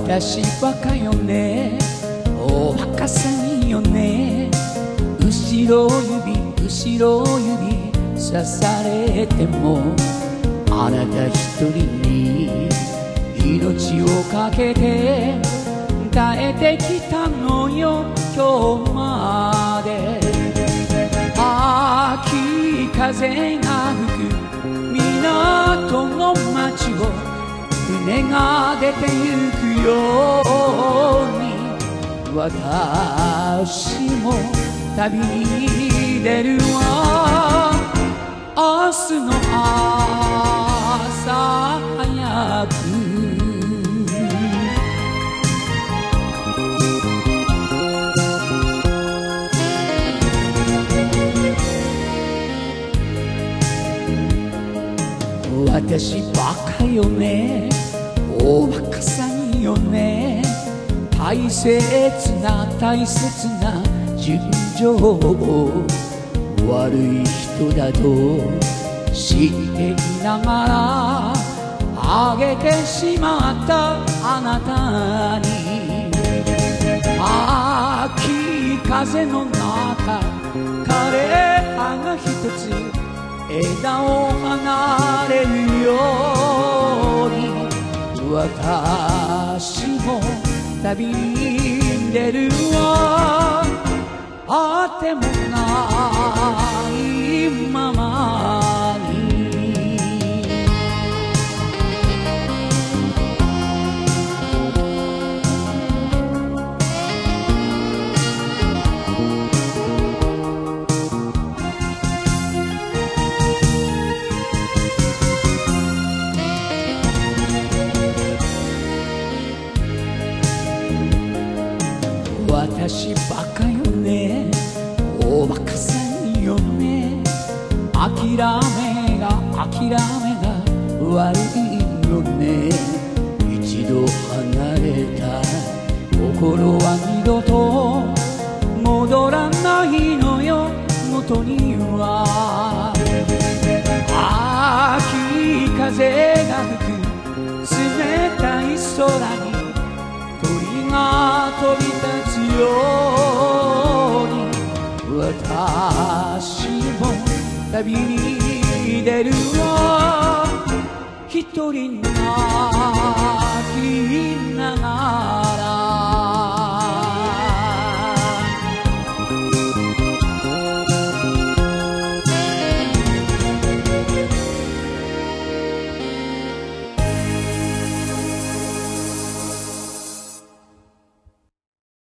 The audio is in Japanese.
私バカよね、おバカさんよね。後ろ指刺されてもあなた一人に命をかけて耐えてきたのよ今日まで。秋風が吹く港の街を船が出てゆくように私も旅に出るわ。明日の朝早く私バカよね、大バカさんよね。大切な純情を悪い人だと知っていながらあげてしまったあなたに。秋風の中枯れ葉が一つ枝を離れるように私も旅に出るわ。あってもないままに私バカよね、大バカさんよね。諦めが悪いよね。一度離れた心は二度と戻らないのよ元には。秋風が吹く冷たい空に鳥が飛び立つように私も旅に出るわ。一人泣きながら